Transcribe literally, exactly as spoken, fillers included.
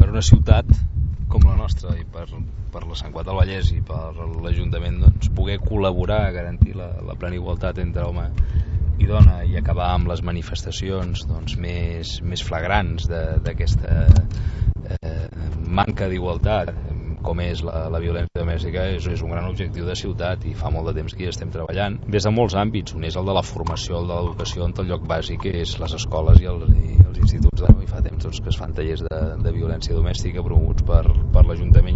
per una ciutat com la nostra i per, per la Sant Cugat del Vallès i per l'Ajuntament, doncs, poder col·laborar a garantir la, la plena igualtat entre home i dona i acabar amb les manifestacions, doncs, més, més flagrants d'aquesta eh, manca d'igualtat com és la, la violència domèstica és, és un gran objectiu de ciutat i fa molt de temps que hi estem treballant des de molts àmbits. Un és el de la formació, el de l'educació, on el lloc bàsic és les escoles i els, i els instituts, i fa temps doncs, que es fan tallers de, de violència domèstica promoguts per, per l'Ajuntament